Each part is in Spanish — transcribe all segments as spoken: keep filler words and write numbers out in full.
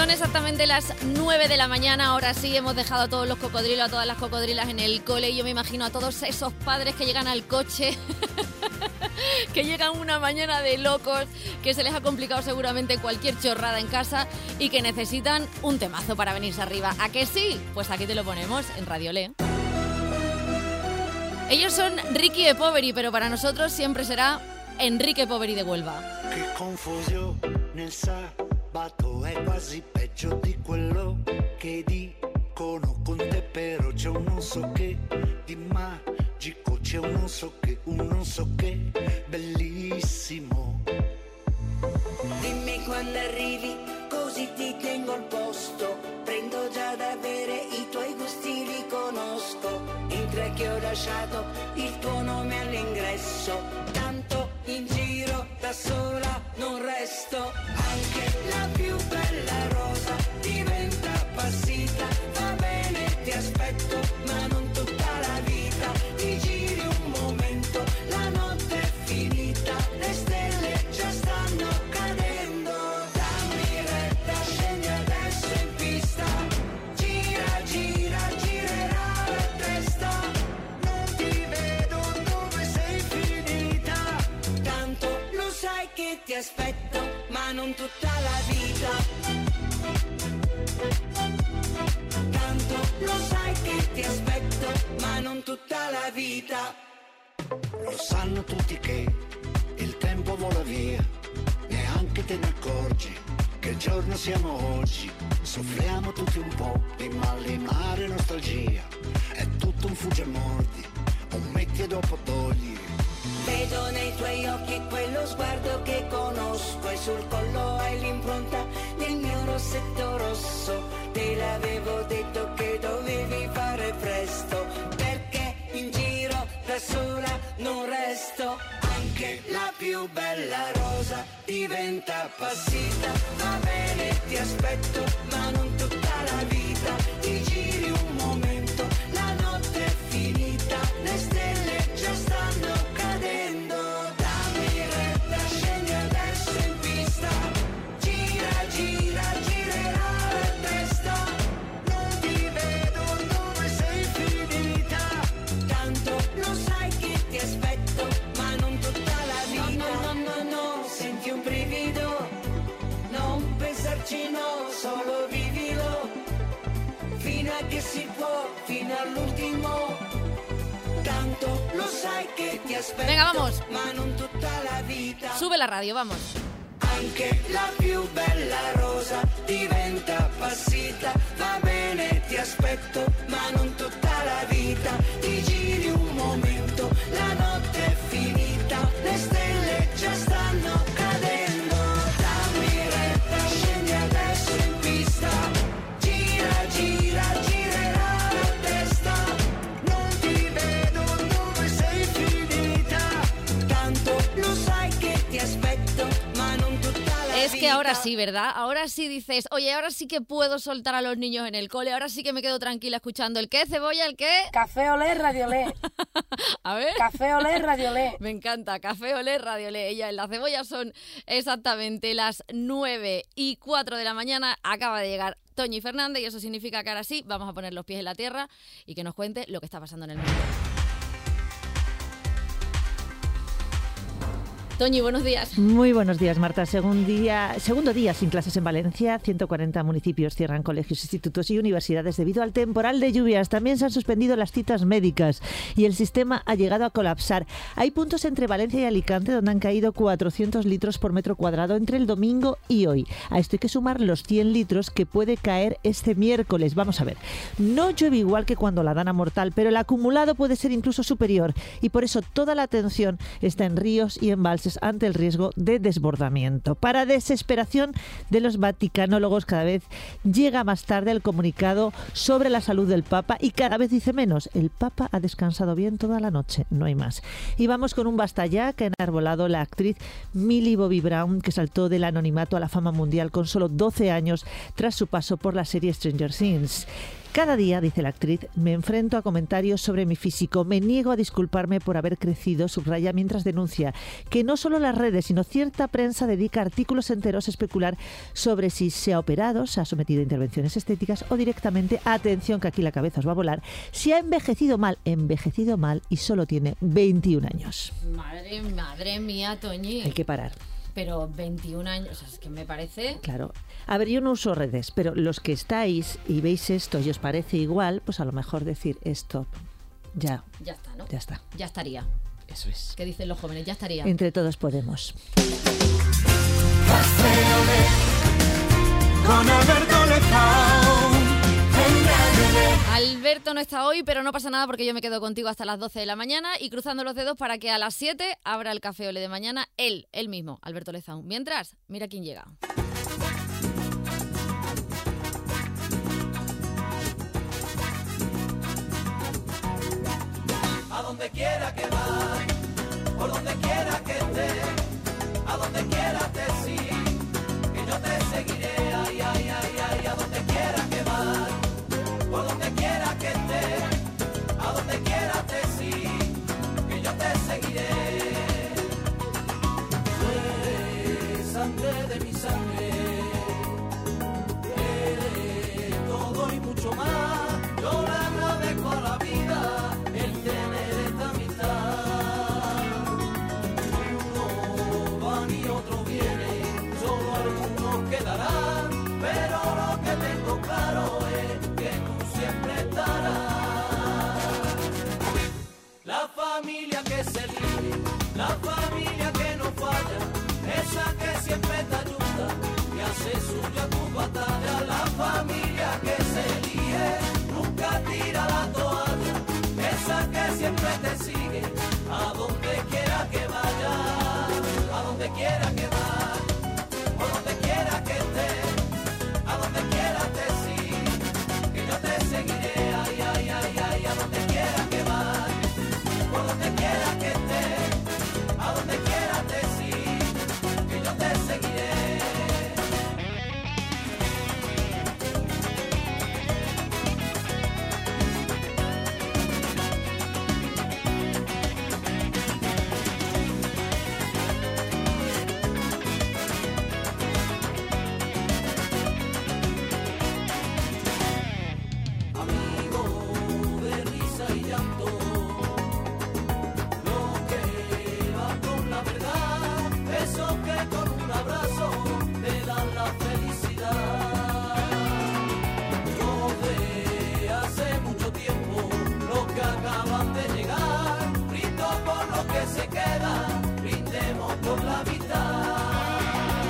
Son exactamente las nueve de la mañana, ahora sí hemos dejado a todos los cocodrilos, a todas las cocodrilas en el cole y yo me imagino a todos esos padres que llegan al coche, que llegan una mañana de locos, que se les ha complicado seguramente cualquier chorrada en casa y que necesitan un temazo para venirse arriba. ¿A que sí? Pues aquí te lo ponemos en Radio Le. Ellos son Ricky e Poveri, pero para nosotros siempre será Enrique Poveri de Huelva. Che confusione nel sabato è quasi peggio di quello che dicono con te, però c'è un non so che di magico, c'è un non so che, un non so che bellissimo. Dimmi quando arrivi, così ti tengo al posto. Prendo già da bere, i tuoi gusti li conosco. In tre che ho lasciato il tuo nome all'ingresso. Tanto in giro da sola non resto. Anche la più bella rosa diventa appassita. Va bene, ti aspetto, ma non tutta la vita. Ti giri un momento, la notte è finita. Le stelle già stanno cadendo. Dammi retta, scendi adesso in pista. Gira, gira, girerà la testa. Non ti vedo dove sei finita. Tanto lo sai che ti aspetto, ma non tutta la vita. Tanto lo sai che ti aspetto, ma non tutta la vita. Lo sanno tutti che il tempo vola via, neanche te ne accorgi che giorno siamo oggi. Soffriamo tutti un po' di malinare e nostalgia, è tutto un fugge e mordi, un metti e dopo togli. Vedo nei tuoi occhi quello sguardo che conosco e sul collo hai l'impronta del mio rossetto rosso. Te l'avevo detto che dovevi fare presto, perché in giro da sola non resto. Anche la più bella rosa diventa appassita. Va bene, ti aspetto, ma non tutta la vita. Ti giri un momento, la notte è finita. Le stelle già stanno cadendo. Dammi retta, scendi adesso in pista. Gira, gira, girerà la testa. Non ti vedo dove sei finita. Tanto lo sai che ti aspetto, ma non tutta la vita. No, no, no, no, no, senti un brivido. Non pensarci, no, solo vivilo. Fino a che si può, fino all'ultimo. Tanto lo sai che ti aspetto. Venga, vamos. Ma non tutta la vita. Sube la radio, vamos. Anche la più bella rosa diventa appassita. Va bene, ti aspetto, ma non tutta la vita. Ti giri un momento, la notte è finita. Le stelle già stanno cadendo. Dammi retta, scendi adesso in pista. Gira, gira, girerà la testa. Non ti vedo dove sei finita. Tanto lo sai che ti aspetto, ma non tutta la Es vita. que ahora sí, ¿verdad? Ahora sí dices, oye, ahora sí que puedo soltar a los niños en el cole, ahora sí que me quedo tranquila escuchando el qué, cebolla, el qué. Café Olé, Radio Le. A ver. Café Olé, Radio Le. Me encanta, Café Olé, Radio Le. Ella en la cebolla son exactamente las nueve y cuatro de la mañana. Acaba de llegar Toñi Fernández y eso significa que ahora sí vamos a poner los pies en la tierra y que nos cuente lo que está pasando en el mundo. Toñi, buenos días. Muy buenos días, Marta. Segundo día, segundo día sin clases en Valencia. ciento cuarenta municipios cierran colegios, institutos y universidades debido al temporal de lluvias. También se han suspendido las citas médicas y el sistema ha llegado a colapsar. Hay puntos entre Valencia y Alicante donde han caído cuatrocientos litros por metro cuadrado entre el domingo y hoy. A esto hay que sumar los cien litros que puede caer este miércoles. Vamos a ver. No llueve igual que cuando la dana mortal, pero el acumulado puede ser incluso superior y por eso toda la atención está en ríos y embalses ante el riesgo de desbordamiento. Para desesperación de los vaticanólogos, cada vez llega más tarde el comunicado sobre la salud del Papa y cada vez dice menos. El Papa ha descansado bien toda la noche, no hay más. Y vamos con un basta ya que ha enarbolado la actriz Millie Bobby Brown, que saltó del anonimato a la fama mundial con solo doce años tras su paso por la serie Stranger Things. Cada día, dice la actriz, me enfrento a comentarios sobre mi físico. Me niego a disculparme por haber crecido, subraya, mientras denuncia que no solo las redes, sino cierta prensa dedica artículos enteros a especular sobre si se ha operado, se ha sometido a intervenciones estéticas o directamente, atención que aquí la cabeza os va a volar, si ha envejecido mal, envejecido mal y solo tiene veintiún años. Madre, madre mía, Toñi. Hay que parar. Pero veintiún años, o sea, es que me parece... Claro. A ver, yo no uso redes, pero los que estáis y veis esto y os parece igual, pues a lo mejor decir stop. Ya. Ya está, ¿no? Ya está. Ya estaría. Eso es. ¿Qué dicen los jóvenes? Ya estaría. Entre todos podemos. Con Alberto Lezao. Alberto no está hoy, pero no pasa nada porque yo me quedo contigo hasta las doce de la mañana y cruzando los dedos para que a las siete abra el Café Ole de mañana él, él mismo, Alberto Lezao. Mientras, mira quién llega. A donde quiera que vas, por donde quiera que estés, a donde quiera te sigo, que yo te seguiré, ay, ay, ay, ay, a donde quiera que vas, por donde quiera que estés, a donde quiera te sigo, que yo te seguiré. Tú eres sangre de mi sangre, eres todo y mucho más, yo le agradezco a la vida el tener esta amistad. Unos van y otros vienen, solo algunos quedarán, pero lo que tengo claro es que tú siempre estarás. La familia que se elige, la familia que no falla, esa que siempre te ayuda, que hace suya tu batalla. La familia que se elige, nunca tira la toalla, esa que siempre te sigue, a donde quiera que vaya, a donde quiera que vaya, por donde quiera que estés, a donde quiera te sigue, que yo te seguiré, ay, ay, ay, ay, a donde quiera que vaya, por donde quiera que estés, a donde quiera te sigue, que yo te seguiré. Amigo de risa y llanto, lo que va con la verdad, eso que con un abrazo te dan la felicidad. Los de hace mucho tiempo, los que acaban de llegar, brindo por los que se quedan, brindemos por la mitad.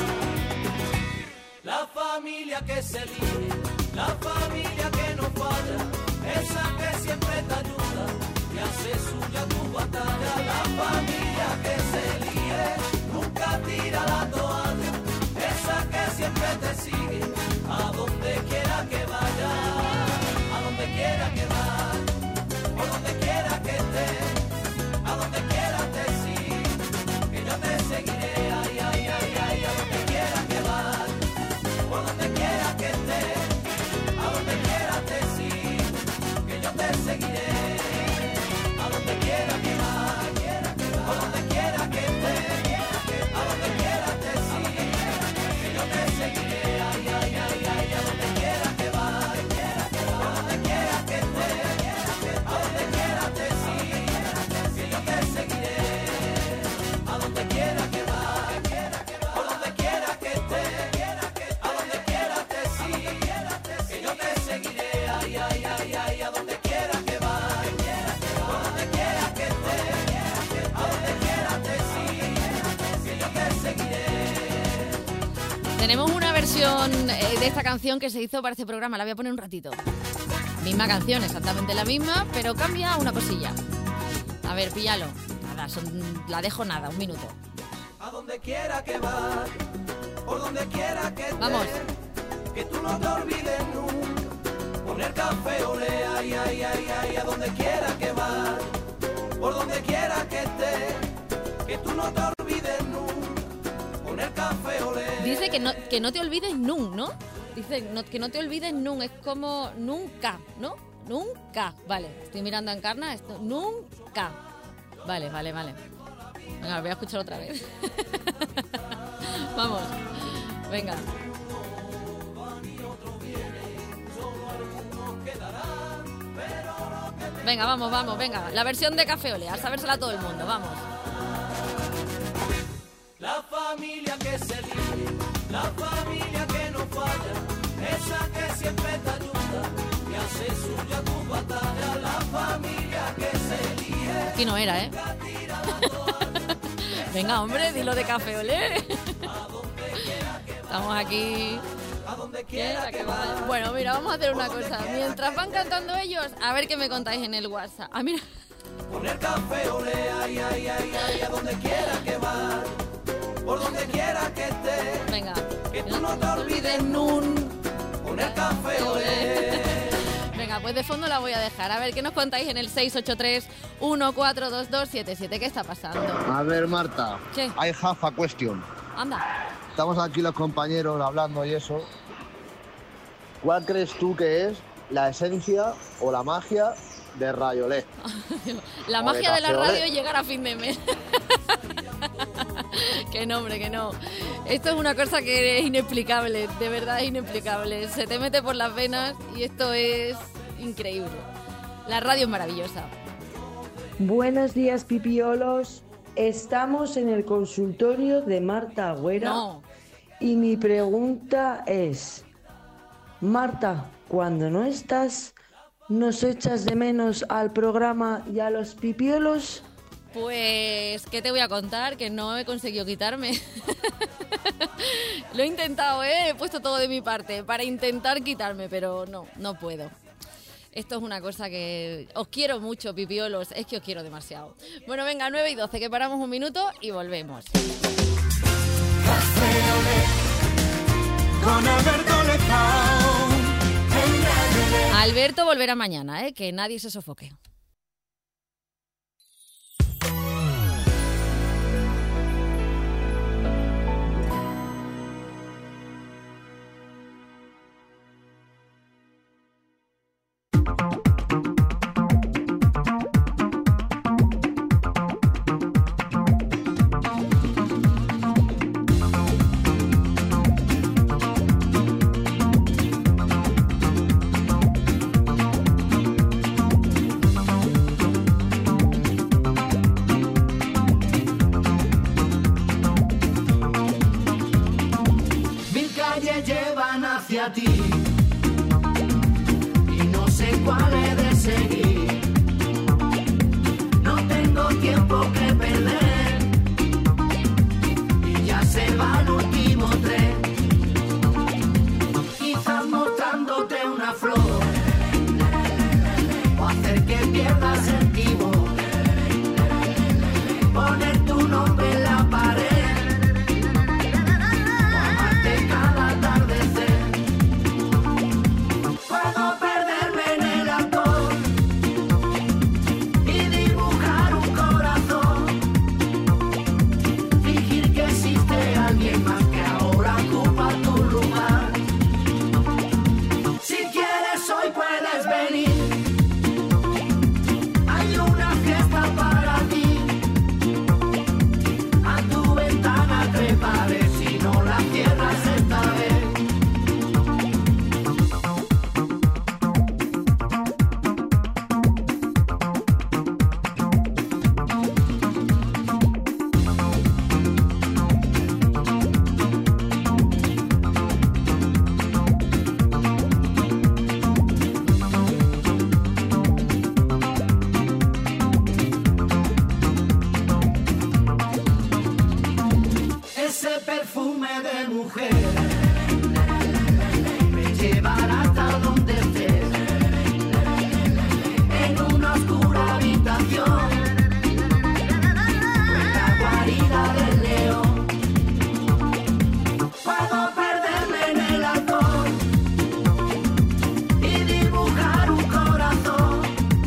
La familia que se elige, la familia que no falla, esa que siempre te ayuda, que hace suya tu batalla. La familia que se elige, nunca tira la toalla, esa que siempre te sigue, a donde quiera que vaya, a donde quiera que vaya, por donde quiera que estés, a donde quiera te sigue, que yo te seguiré, ay, ay, ay, ay, a donde quiera que vaya, por donde quiera que estés, a donde quiera te sigue, que yo te seguiré, a donde quiera que vaya, por donde quiera que estés, a donde quiera te sigue, que yo te seguiré, ay, ay, ay, ay, a donde quiera que vaya, por donde quiera que estés, a donde quiera te sigue, que yo te seguiré, a donde quiera que vaya, por donde quiera que estés, a donde quiera te sigue, que yo te seguiré, ay, ay, ay, ay, a donde quiera que vaya, por donde quiera que estés, a donde quiera te sigue, que yo te seguiré. Tenemos una versión eh, de esta canción que se hizo para este programa, la voy a poner un ratito. Misma canción, exactamente la misma, pero cambia una cosilla. A ver, píllalo. Nada, son, la dejo nada, un minuto. A donde quiera que vas, por donde quiera que estés, Vamos. que tú no te olvides nunca, poner café olé, ay, ay, ay, ay, a donde quiera que vas, por donde quiera que estés, que tú no te olvides nunca, poner café olé. Dice que no, que no te olvides nun, ¿no? Dice no, que no te olvides nunca, es como nunca, ¿no? Nunca. Vale, estoy mirando a Encarna, esto, nunca. Vale, vale, vale. Venga, lo voy a escuchar otra vez. Vamos, venga. Venga, vamos, vamos, venga. La versión de Café Olé, a sabérsela a todo el mundo, vamos. La familia que se líe, la familia que no falla, esa que siempre te ayuda y hace suya tu batalla. La familia que se líe. Aquí no era, ¿eh? Venga, hombre, dilo de Café Olé. Estamos aquí. A donde quiera que vaya. Bueno, mira, vamos a hacer una cosa. Mientras van cantando ellos, a ver qué me contáis en el WhatsApp. Ah, mira. Poner Café Olé, ay, ay, ay, ay, a donde quiera que vaya, por donde quiera que esté. Venga. Que tú no te olvides nunca. Poner Café Olé. Venga, pues de fondo la voy a dejar. A ver, ¿qué nos contáis en el seis ocho tres, uno cuatro dos dos siete siete? ¿Qué está pasando? A ver, Marta. ¿Qué? I have a question. Anda. Estamos aquí los compañeros hablando y eso. ¿Cuál crees tú que es la esencia o la magia de Radiolé? La O magia de de la Café Olé. radio es llegar a fin de mes. Que no, hombre, que no. Esto es una cosa que es inexplicable, de verdad es inexplicable. Se te mete por las venas y esto es increíble. La radio es maravillosa. Buenos días, pipiolos. Estamos en el consultorio de Marta Agüera. No. Y mi pregunta es, Marta, cuando no estás, ¿nos echas de menos al programa y a los pipiolos? Pues, ¿qué te voy a contar? Que no he conseguido quitarme. Lo he intentado, ¿eh? He puesto todo de mi parte para intentar quitarme, pero no, no puedo. Esto es una cosa que... Os quiero mucho, pipiolos. Es que os quiero demasiado. Bueno, venga, nueve y doce, que paramos un minuto y volvemos. Café Olé, con Alberto Lezao, en Radio Olé. Alberto volverá mañana, ¿eh? Que nadie se sofoque. Mil calles llevan hacia ti y no sé cuál he de seguir. No tengo tiempo que perder y ya se va el último tren. Quizás mostrándote una flor o hacer que pierdas el timo. Poner tu nombre en la pared. Cada atardecer puedo perderme en el alcohol y dibujar un corazón, fingir que existe alguien más que ahora ocupa tu lugar. Si quieres hoy puedes venir, hay una fiesta para ti, a tu ventana treparé si no la cierras esta vez. Ese perfume de mujer me llevará hasta donde estés, en una oscura habitación, en la guarida del león. Puedo perderme en el alcohol y dibujar un corazón,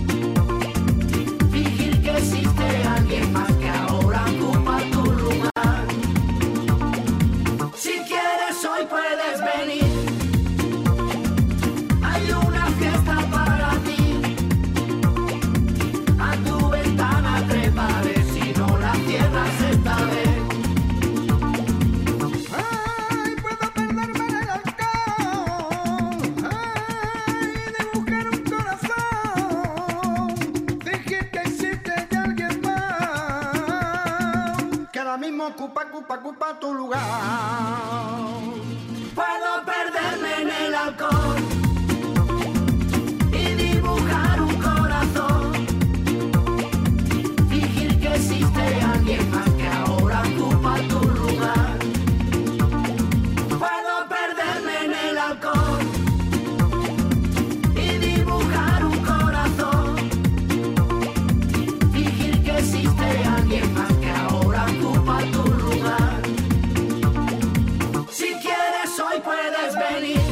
fingir que existe alguien más que ahora ocupa tu lugar. Si quieres hoy puedes ahora mismo ocupa, ocupa, ocupa tu lugar. Puedo perderme en el alcohol y dibujar un corazón, fingir que existe alguien más que ahora ocupa tu lugar. Puedo perderme en el alcohol y dibujar un corazón, fingir que existe alguien más que ahora ocupa tu lugar. Si quieres hoy puedes venir,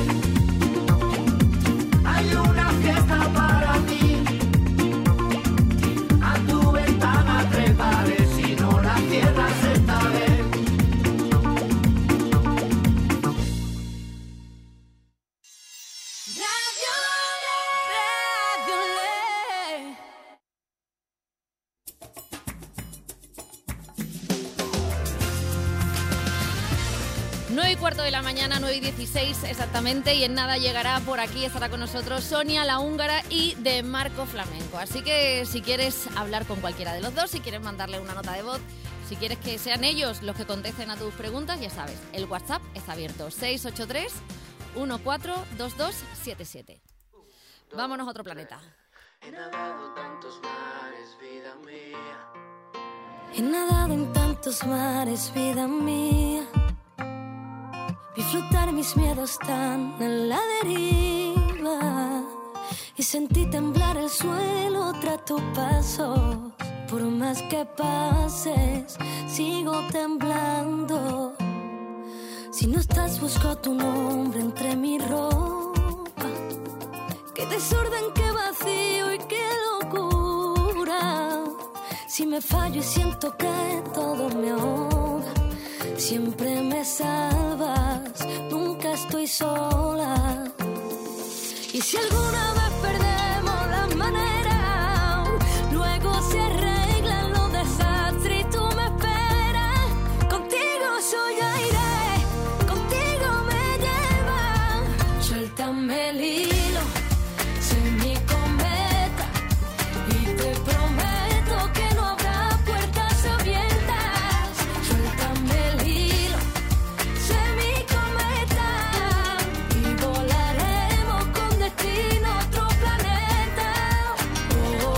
hay una fiesta para ti, a tu ventana treparé, si no la cierras esta vez. nueve y cuarto de la mañana, nueve y dieciséis exactamente, y en nada llegará por aquí, estará con nosotros Sonia, la húngara, y de Marco Flamenco. Así que si quieres hablar con cualquiera de los dos, si quieres mandarle una nota de voz, si quieres que sean ellos los que contesten a tus preguntas, ya sabes, el WhatsApp está abierto, seis ocho tres, uno cuatro, dos dos siete siete. Vámonos a otro planeta. He nadado tantos mares, vida mía. He nadado en tantos mares, vida mía. Vi flotar mis miedos tan en la deriva y sentí temblar el suelo tras tu paso. Por más que pases, sigo temblando. Si no estás, busco tu nombre entre mi ropa. Qué desorden, qué vacío y qué locura. Si me fallo y siento que todo me ahoga, siempre me salvas, nunca estoy sola. Y si alguna vez perdemos la manera, luego se arreglan los desastres y tú me esperas. Contigo soy aire, contigo me lleva. Suéltame el hilo, sé mi cometa, y te prometo que no habrá puertas abiertas. Suéltame el hilo, sé mi cometa, y volaremos con destino a otro planeta. Oh,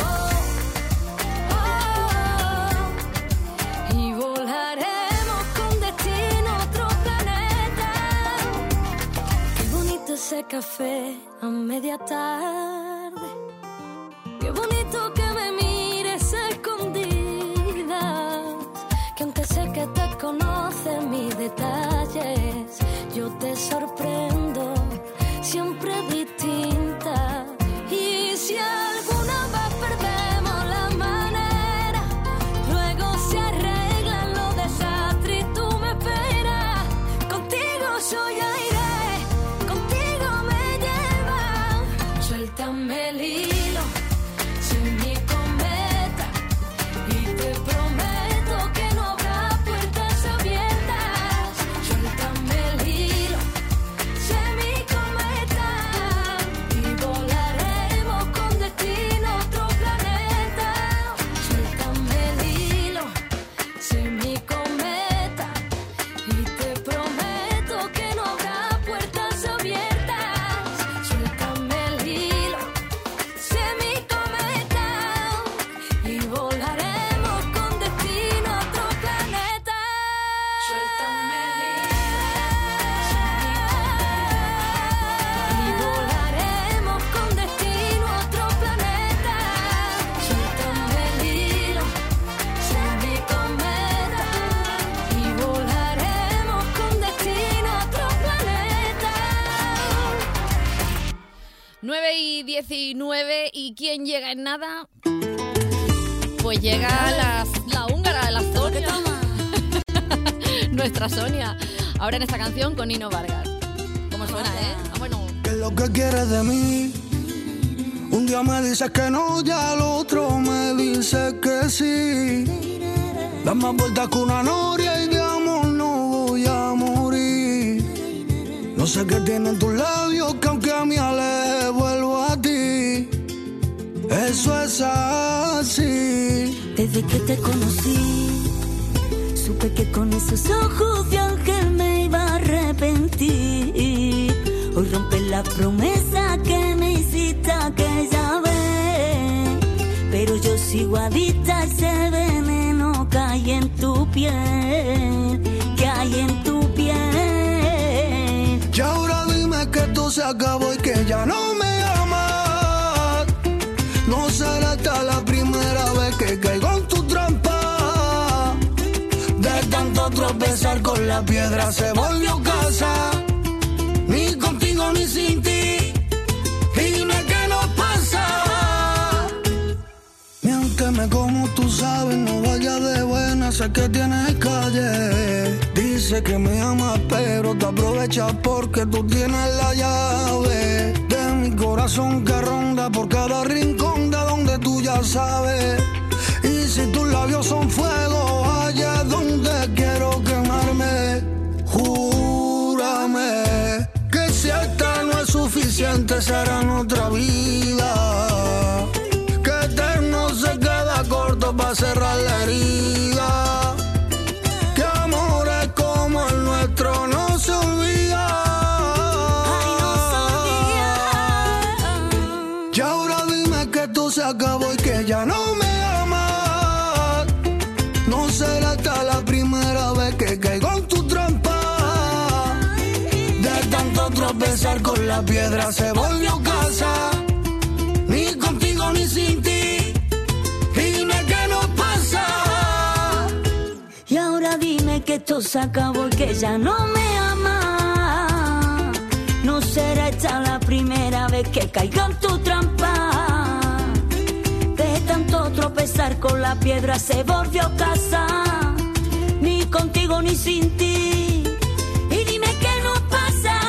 oh, oh, y volaremos con destino a otro planeta. Qué bonito ese café a media tarde. Qué bonito que me mires a escondidas, que aunque sé que te conocen mis detalles, yo te sorprendo, siempre distinta. Y si alguna vez perdemos la manera, luego se arreglan los desastres y tú me esperas. Contigo soy aire, contigo me lleva. Suéltame el hilo, sé mi cometa, y te prometo que no habrá puertas abiertas. Suéltame el hilo, sé mi cometa, y volaremos con destino a otro planeta. Suéltame el hilo, sé mi cometa, y te prometo que no habrá puertas abiertas. Suéltame el hilo, sé mi cometa, y volaremos con destino a otro planeta. Suéltame el hilo, y volaremos con destino a otro planeta. Suéltame el hilo, sé mi cometa, y volaremos con destino a otro planeta. nueve y diecinueve, ¿y quién llega en nada? Pues llega la, la húngara, la Sonia. Nuestra Sonia. Ahora en esta canción con Nino Vargas. ¿Cómo suena, eh? Ah, bueno. ¿Qué es lo que quieres de mí? Un día me dices que no, ya al otro me dices que sí. Das más vueltas que una noria y de amor no voy a morir. No sé qué tienen tus labios que aunque a mí aleje vuelvo a ti. Eso es así. Desde que te conocí, supe que con esos ojos de ángel me iba a arrepentir. Hoy rompes la promesa que me hiciste aquella vez, pero yo sigo adicta a ese veneno que hay en tu piel, que hay en tu piel. Y ahora dime que esto se acabó y que ya no me amas. No será esta la primera vez que caigo en tu trampa. De tanto tropezar con la piedra se volvió casa. Ni contigo ni sin ti. Dime qué nos pasa. Miénteme como tú sabes, no vayas de buena, sé que tienes calle. Dice que me amas pero te aprovechas porque tú tienes la llave de mi corazón que ronda por cada rincón de donde tú ya sabes. Y si tus labios son fuego, allá es donde quiero quemarme. Júrame que si esta no es suficiente será en otra vida. Que eterno se queda corto para cerrar la herida. Que amores como el nuestro no se olvida. Ay, no sabía. Y ahora dime que esto se acabó y que ya no me amas. No será esta la primera vez que caigo en tu trampa. De tanto tropezar con la piedra se volvió casa. Ni contigo ni sin ti. Dime qué nos pasa. Y ahora dime que esto se acabó y que ya no me ama. No será esta la primera vez que caiga en tu trampa. De tanto tropezar con la piedra se volvió casa. Ni contigo ni sin ti. Y dime qué nos pasa.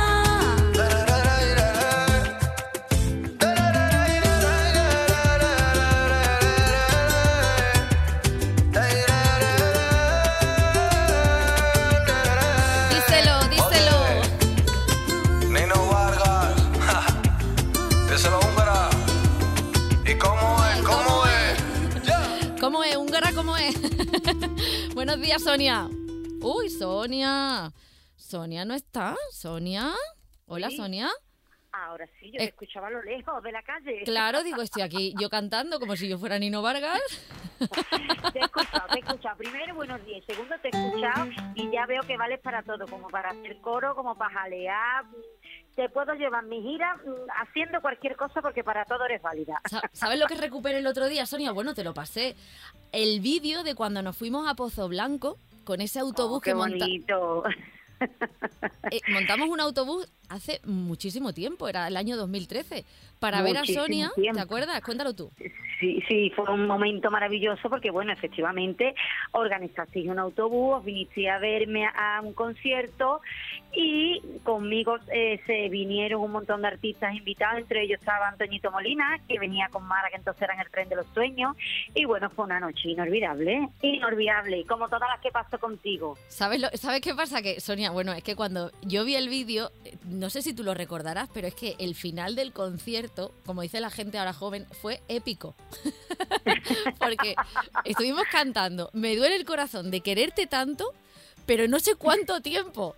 Díselo, díselo. Nino Vargas. Díselo, húngara. ¿Y cómo es? ¿Cómo es? ¿Cómo es? ¿Húngara cómo es? Buenos días, Sonia. Uy, Sonia. Sonia no está. ¿Sonia? Hola, Sí. Sonia. Ahora sí, yo Eh, te escuchaba a lo lejos de la calle. Claro, digo, estoy aquí yo cantando como si yo fuera Nino Vargas. Te he escuchado, te he escuchado. Primero, buenos días. Segundo, te he escuchado y ya veo que vales para todo, como para hacer coro, como para jalear. Te puedo llevar mi gira mm, haciendo cualquier cosa porque para todo eres válida. Sa- ¿Sabes lo que recuperé el otro día, Sonia? Bueno, te lo pasé. El vídeo de cuando nos fuimos a Pozo Blanco con ese autobús Oh, qué que monta- bonito. eh, montamos un autobús hace muchísimo tiempo, era el año dos mil trece, para ver a Muchísimo Sonia. tiempo. ¿Te acuerdas? Cuéntalo tú. Sí, sí, fue un momento maravilloso porque, bueno, efectivamente organizasteis un autobús, vinisteis a verme a un concierto y conmigo eh, se vinieron un montón de artistas invitados, entre ellos estaba Antoñito Molina, que venía con Mara, que entonces era en el Tren de los Sueños, y bueno, fue una noche inolvidable, inolvidable, como todas las que pasó contigo. ¿Sabes, lo, ¿Sabes qué pasa? Que, Sonia, bueno, es que cuando yo vi el vídeo, eh, no sé si tú lo recordarás, pero es que el final del concierto, como dice la gente ahora joven, fue épico. Porque estuvimos cantando Me duele el corazón de quererte tanto, pero no sé cuánto tiempo.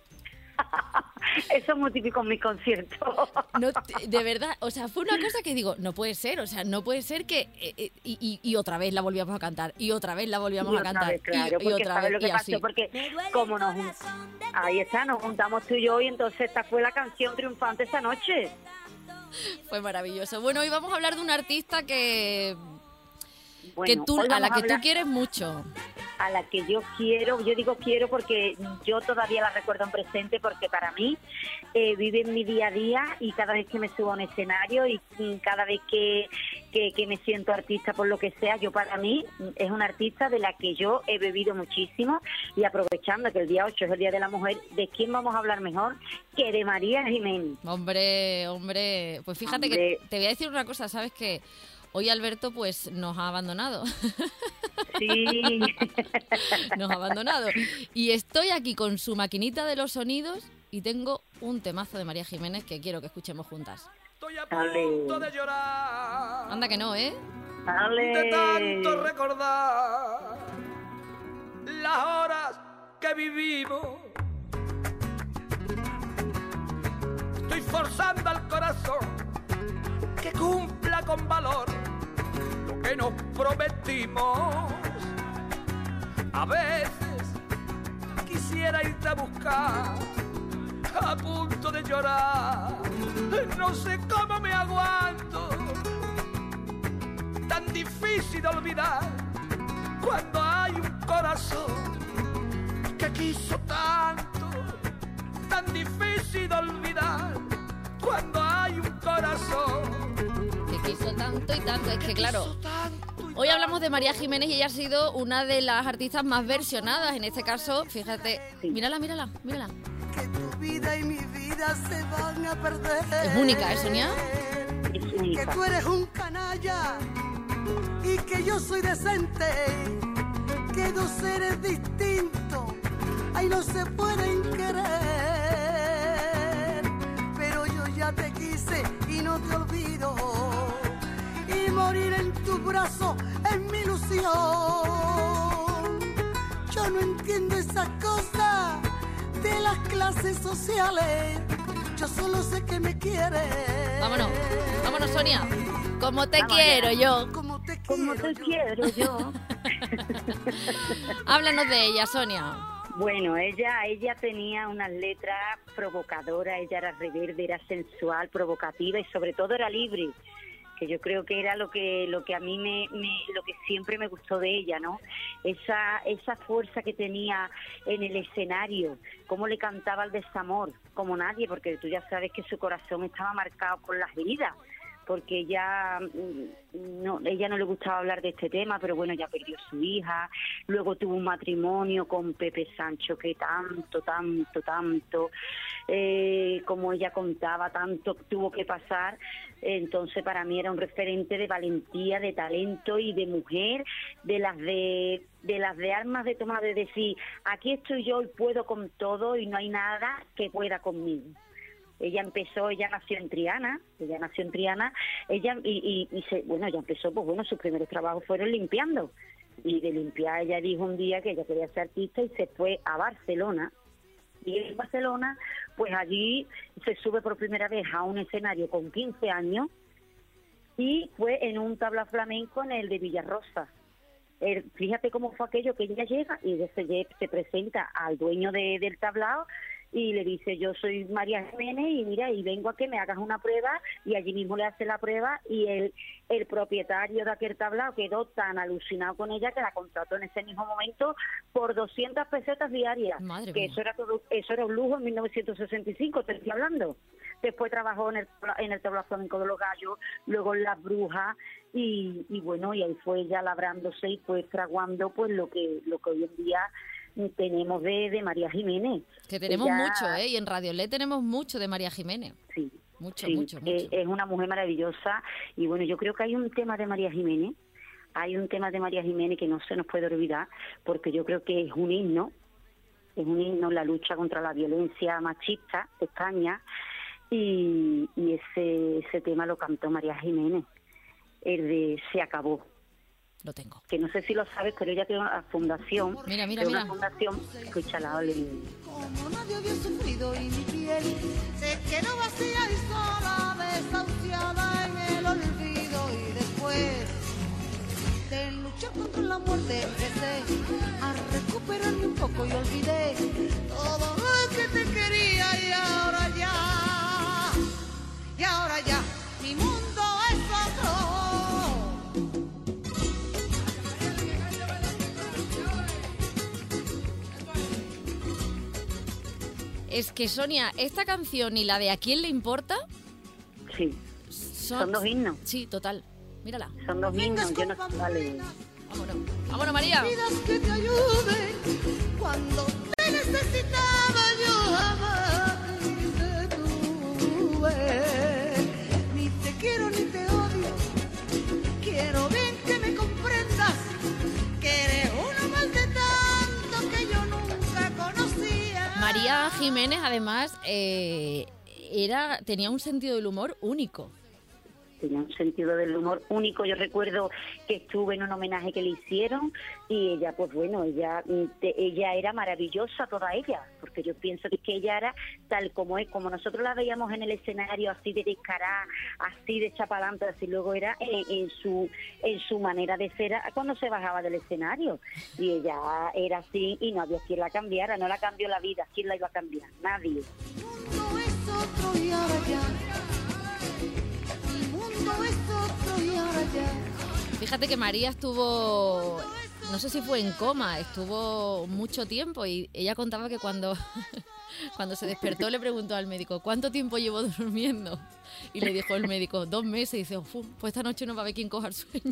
Eso es muy típico en mis conciertos. No, te- de verdad, o sea, fue una cosa que digo, no puede ser, o sea, no puede ser que... eh, eh, y, y- y otra vez la volvíamos a cantar, y otra vez la volvíamos Y a otra cantar, vez, claro, y, y porque otra ¿sabes vez, lo que y así. pasó? Porque como nos jun- ahí está, nos juntamos tú y yo y entonces esta fue la canción triunfante esa noche. Fue maravilloso. Bueno, hoy vamos a hablar de una artista que... Bueno, que tú, hoy a la vamos que hablar- tú quieres mucho. a la que yo quiero, yo digo quiero porque yo todavía la recuerdo en presente porque para mí eh, vive en mi día a día y cada vez que me subo a un escenario y mm, cada vez que, que, que me siento artista por lo que sea, yo para mí mm, es una artista de la que yo he bebido muchísimo y aprovechando que el día ocho es el Día de la Mujer, ¿de quién vamos a hablar mejor que de María Jiménez? Hombre, hombre, pues fíjate Hombre. que te voy a decir una cosa, ¿sabes qué? Hoy Alberto pues nos ha abandonado. Sí. Nos ha abandonado. Y estoy aquí con su maquinita de los sonidos y tengo un temazo de María Jiménez que quiero que escuchemos juntas. Estoy a punto de llorar. Anda que no, ¿eh? Dale. De tanto recordar las horas que vivimos. Estoy forzando al corazón que cumpla con valor lo que nos prometimos. A veces quisiera irte a buscar a punto de llorar, no sé cómo me aguanto, tan difícil de olvidar cuando hay un corazón que quiso tanto, tan difícil de olvidar cuando hay un corazón que quiso tanto y tanto. Es que claro, hoy hablamos de María Jiménez y ella ha sido una de las artistas más versionadas. En este caso, fíjate, mírala, mírala, mírala. Que tu vida y mi vida se van a perder. Es única, ¿eh, Sonia? Es única. Que tú eres un canalla y que yo soy decente. Que dos seres distintos, ay, no se pueden querer. Pero yo ya te quise y no te olvido. Y morir en tu brazo es mi ilusión. Yo no entiendo esas cosas de las clases sociales, yo solo sé que me quieres. Vámonos, vámonos, Sonia. Como te Vamos quiero allá. yo. Como te Como quiero, te quiero yo. Háblanos de ella, Sonia. Bueno, ella ella tenía unas letras provocadoras, ella era rebelde, era sensual, provocativa y sobre todo era libre, que yo creo que era lo que lo que a mí me, me lo que siempre me gustó de ella, ¿no? Esa esa fuerza que tenía en el escenario, cómo le cantaba el desamor, como nadie, porque tú ya sabes que su corazón estaba marcado por las heridas, porque ella no, ella no le gustaba hablar de este tema, pero bueno, ya perdió su hija, luego tuvo un matrimonio con Pepe Sancho que tanto, tanto, tanto, eh, como ella contaba, tanto tuvo que pasar. Entonces para mí era un referente de valentía, de talento y de mujer, de las de de las de armas de tomar, de decir, aquí estoy yo y puedo con todo y no hay nada que pueda conmigo. Ella empezó, ella nació en Triana, ella nació en Triana, ella y, y, y se, bueno, ella empezó, pues bueno, sus primeros trabajos fueron limpiando, y de limpiar ella dijo un día que ella quería ser artista y se fue a Barcelona, y en Barcelona, pues allí se sube por primera vez a un escenario con quince años, y fue en un tabla flamenco en el de Villarrosa. El, fíjate cómo fue aquello, que ella llega y se, se presenta al dueño de, del tablao, y le dice, yo soy María Jiménez y mira, y vengo a que me hagas una prueba, y allí mismo le hace la prueba, y el, el propietario de aquel tablao quedó tan alucinado con ella que la contrató en ese mismo momento por doscientas pesetas diarias. Madre que mía. eso era todo, eso era un lujo en mil novecientos sesenta y cinco, te estoy hablando. Después trabajó en el, en el tablao flamenco de los gallos, luego en Las Brujas, y, y bueno, y ahí fue ella labrándose y fue fraguando pues lo que, lo que hoy en día tenemos de, de María Jiménez. Que tenemos Ella, mucho, ¿eh? Y en Radio L tenemos mucho de María Jiménez. Sí. Mucho, Sí, mucho, mucho. eh, es una mujer maravillosa y bueno, yo creo que hay un tema de María Jiménez, hay un tema de María Jiménez que no se nos puede olvidar, porque yo creo que es un himno, es un himno la lucha contra la violencia machista de España, y, y ese, ese tema lo cantó María Jiménez, el de Se acabó. Lo tengo. Que no sé si lo sabes, pero ella tiene una fundación. Mira, mira, tiene mira. Una fundación, escúchala, ole. como nadie había sufrido y mi piel se quedó vacía y sola, desahuciada en el olvido, y después de luchar contra la muerte empecé a recuperarme un poco y olvidé todo lo que te quería, y ahora ya, y ahora ya, mi mundo es otro. Es que, Sonia, esta canción y la de ¿A quién le importa? Sí, Son, son dos himnos. Sí, total. Mírala. Son dos himnos, yo no vale. Vámonos. Vámonos, María. Pidas que te ayude cuando te necesitaba, yo jamás te tuve. Ni te quiero ni te odio, quiero bien que me comprendas que eres uno más de tanto que yo nunca conocía. María Jiménez, además, eh, era tenía un sentido del humor único. tenía un sentido del humor único. Yo recuerdo que estuve en un homenaje que le hicieron y ella, pues bueno, ella te, ella era maravillosa, toda ella, porque yo pienso que ella era tal como es, como nosotros la veíamos en el escenario, así de descarada, así de chapalante, así luego era en, en su en su manera de ser cuando se bajaba del escenario. Y ella era así y no había quien la cambiara, no la cambió la vida, ¿quién la iba a cambiar? Nadie. mundo es otro y ahora ya. El mundo es otro y ahora ya. Fíjate que María estuvo, no sé si fue en coma, estuvo mucho tiempo y ella contaba que cuando, cuando se despertó le preguntó al médico, ¿cuánto tiempo llevo durmiendo? Y le dijo el médico, dos meses. Y dice, Uf, pues esta noche no va a haber quien coja el sueño.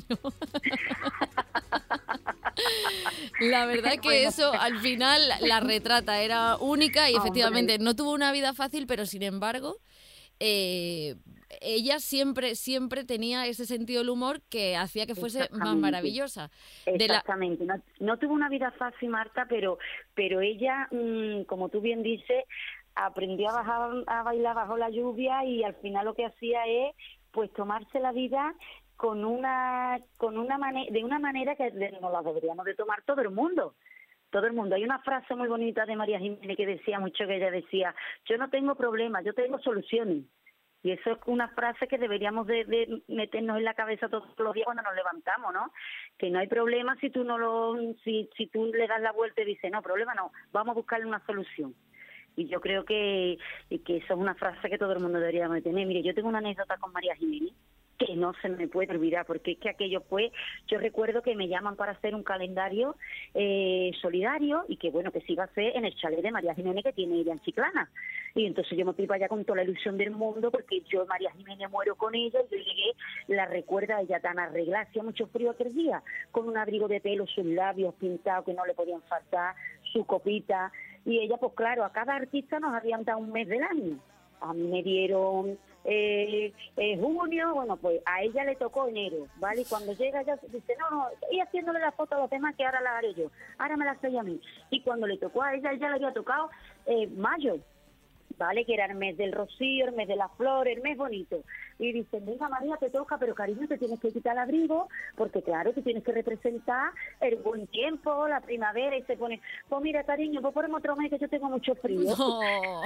La verdad es que eso al final la retrata, era única y efectivamente no tuvo una vida fácil, pero sin embargo eh, ella siempre siempre tenía ese sentido del humor que hacía que fuese más maravillosa. Exactamente, la... no, no tuvo una vida fácil, Marta, pero pero ella, mmm, como tú bien dices, aprendió a bajar a bailar bajo la lluvia y al final lo que hacía es pues tomarse la vida con una con una manera de una manera que nos la deberíamos de tomar todo el mundo. Todo el mundo. Hay una frase muy bonita de María Jiménez que decía mucho, que ella decía, yo no tengo problemas, yo tengo soluciones. Y eso es una frase que deberíamos de, de meternos en la cabeza todos los días cuando nos levantamos, ¿no? Que no hay problema si tú no lo si si tú le das la vuelta y dices, no, problema no, vamos a buscarle una solución. Y yo creo que, que eso es una frase que todo el mundo deberíamos de tener. Mire, yo tengo una anécdota con María Jiménez que no se me puede olvidar, porque es que aquello fue, yo recuerdo que me llaman para hacer un calendario eh, solidario y que bueno, que se iba a hacer en el chalet de María Jiménez que tiene ella en Chiclana. Y entonces yo me fui para allá con toda la ilusión del mundo, porque yo, María Jiménez, muero con ella, y yo llegué, la recuerda ella tan arreglada, hacía mucho frío aquel día, con un abrigo de pelo, sus labios pintados que no le podían faltar, su copita, y ella, pues claro, a cada artista nos habían dado un mes del año. A mí me dieron eh, eh, junio, bueno, pues a ella le tocó enero, ¿vale? Y cuando llega ella dice, no, no, estoy haciéndole la foto a los demás que ahora la haré yo, ahora me la hacéis a mí. Y cuando le tocó a ella, ella le había tocado eh, mayo, ¿vale? Que era el mes del rocío, el mes de las flores, el mes bonito. Y dicen, venga María, te toca, pero cariño, te tienes que quitar el abrigo, porque claro, tú tienes que representar el buen tiempo, la primavera, y se pone, pues mira cariño, pues ponemos otro mes que yo tengo mucho frío. No.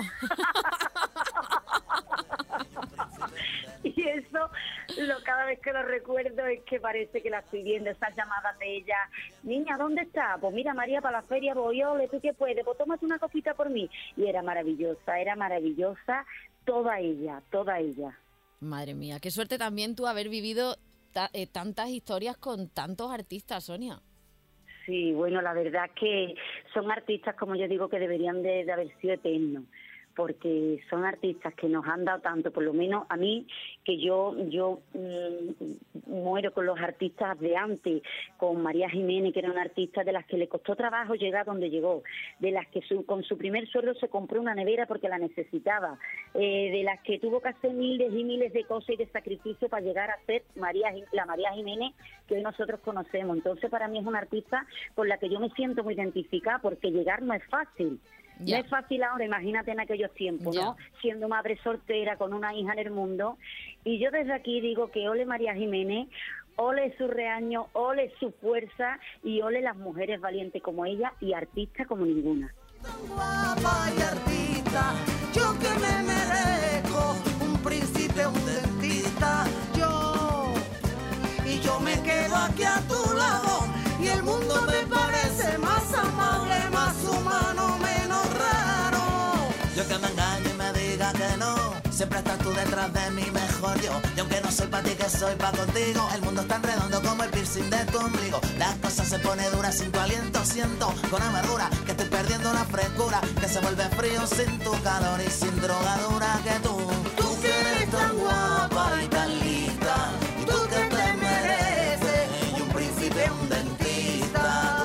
Y eso, lo, cada vez que lo recuerdo es que parece que la estoy viendo, esas llamadas de ella, niña, ¿dónde está? Pues mira María, para la feria voy, ole, ¿tú qué puedes? Pues tómate una copita por mí. Y era maravillosa, era maravillosa, toda ella, toda ella. Madre mía, qué suerte también tú haber vivido ta- eh, tantas historias con tantos artistas, Sonia. Sí, bueno, la verdad es que son artistas, como yo digo, que deberían de, de haber sido eternos, porque son artistas que nos han dado tanto, por lo menos a mí, que yo yo mmm, muero con los artistas de antes, con María Jiménez, que era una artista de las que le costó trabajo llegar donde llegó, de las que su, con su primer sueldo se compró una nevera porque la necesitaba, eh, de las que tuvo que hacer miles y miles de cosas y de sacrificios para llegar a ser María, la María Jiménez que hoy nosotros conocemos. Entonces para mí es una artista con la que yo me siento muy identificada, porque llegar no es fácil. Ya. No es fácil ahora, imagínate en aquellos tiempos, ¿no? Ya. Siendo madre soltera con una hija en el mundo. Y yo desde aquí digo que ole María Jiménez, ole su reaño, ole su fuerza y ole las mujeres valientes como ella y artistas como ninguna. Tan guapa y artista, yo que me merezco un príncipe, un dentista, yo. Y yo me quedo aquí a tu lado y el mundo me parece más amable, más humano, menos raro. Yo que me engaño y me diga que no, siempre estás tú detrás de mi mejor yo. Y aunque no soy pa' ti, que soy pa' contigo, el mundo es tan redondo como el piercing de tu ombligo. Las cosas se ponen duras sin tu aliento, siento con amargura que estoy perdiendo la frescura, que se vuelve frío sin tu calor y sin drogadura que tú. Tú que eres tan guapa y tan lista, y tú que te mereces y un príncipe, un dentista.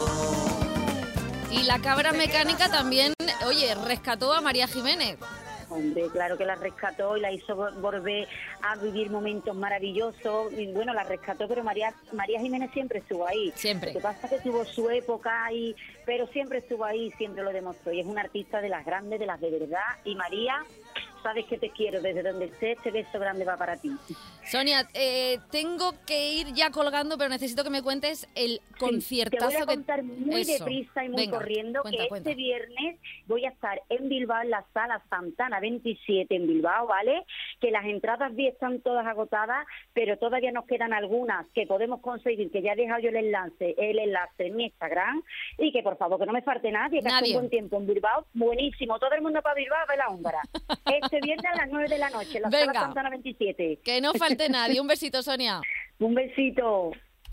Y la cabra mecánica también, oye, rescató a María Jiménez. Hombre, claro que la rescató y la hizo volver a vivir momentos maravillosos. Y bueno, la rescató, pero María María Jiménez siempre estuvo ahí. Siempre. Lo que pasa es que tuvo su época, y, pero siempre estuvo ahí, siempre lo demostró. Y es una artista de las grandes, de las de verdad. Y María, sabes que te quiero desde donde estés. Este beso grande va para ti. Sonia, eh, tengo que ir ya colgando, pero necesito que me cuentes el conciertazo. Sí, te voy a contar que... muy Eso. deprisa y muy Venga, corriendo cuenta, que cuenta. este viernes voy a estar en Bilbao, en la Sala Santana veintisiete en Bilbao, ¿vale? Que las entradas bien están todas agotadas, pero todavía nos quedan algunas que podemos conseguir, que ya he dejado yo el enlace, el enlace en mi Instagram, y que por favor que no me falte nadie, que hace Nadie. un buen tiempo en Bilbao, buenísimo, todo el mundo para Bilbao a ver la húngara. Este viernes a las nueve de la noche, en la Venga. Sala Santana veintisiete. Que no falte nadie. Un besito, Sonia. Un besito.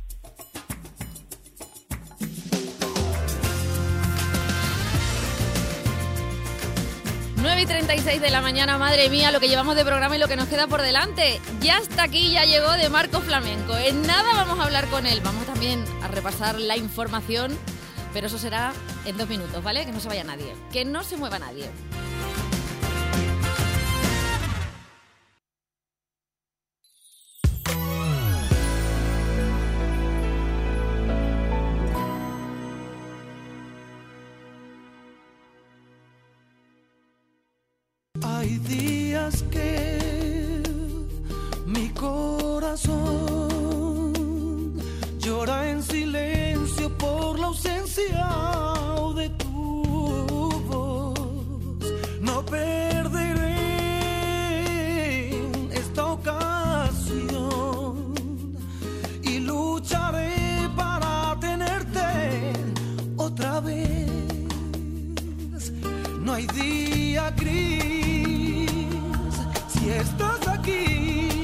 nueve y treinta y seis de la mañana, madre mía, lo que llevamos de programa y lo que nos queda por delante. Ya hasta aquí, ya llegó de Marco Flamenco. En nada vamos a hablar con él. Vamos también a repasar la información, pero eso será en dos minutos, ¿vale? Que no se vaya nadie. Que no se mueva nadie. Hay días que mi corazón llora en silencio por la ausencia de tu voz. No perderé esta ocasión y lucharé para tenerte otra vez. No hay día gris si estás aquí,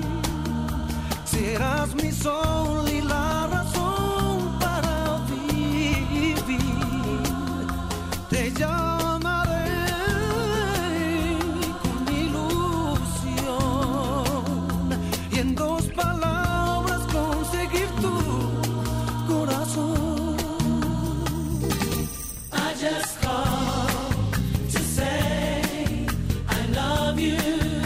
serás mi sol y la razón para vivir. Te llamaré con mi ilusión y en dos palabras conseguir tu corazón. I just call to say I love you.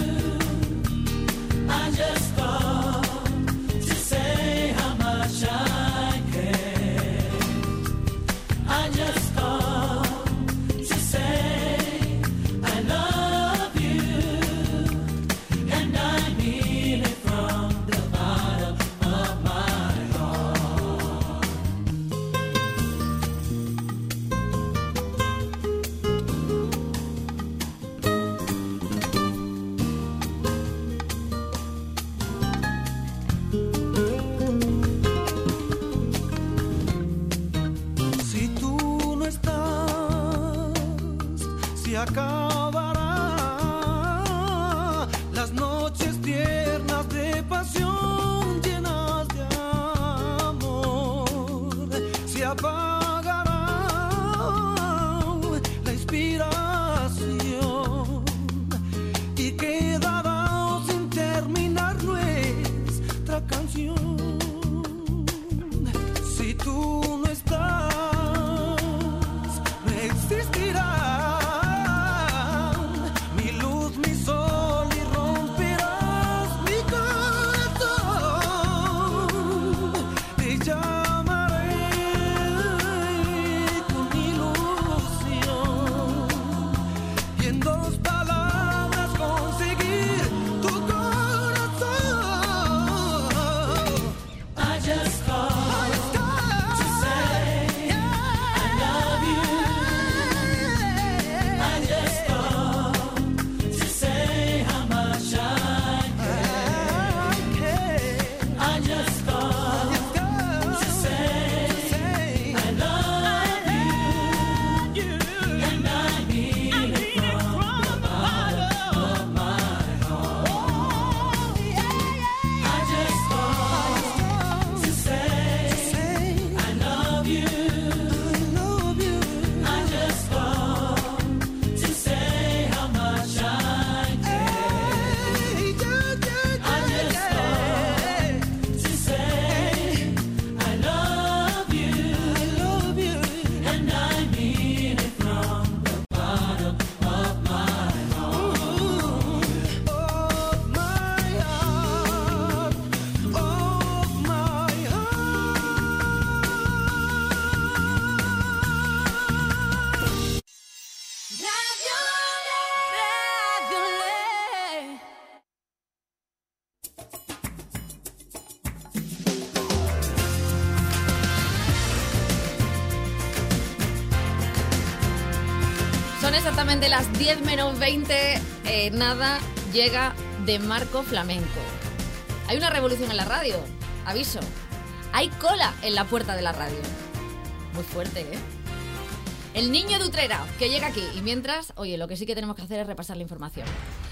I just call to say how much I care. I just call to say I love you, and I mean it from the bottom of my heart. Si tú no estás, se acabará las noches tiernas de pasión llenas de amor. Se apagará la inspiración y quedará sin terminar nuestra canción. Si tú no estás, no existirá mi luz, mi sol y romperás mi corazón. Te llamaré con ilusión Son exactamente las diez menos veinte. Eh, nada llega de Marco Flamenco. Hay una revolución en la radio. Aviso. Hay cola en la puerta de la radio. Muy fuerte, ¿eh? El niño de Utrera, que llega aquí. Y mientras, oye, lo que sí que tenemos que hacer es repasar la información.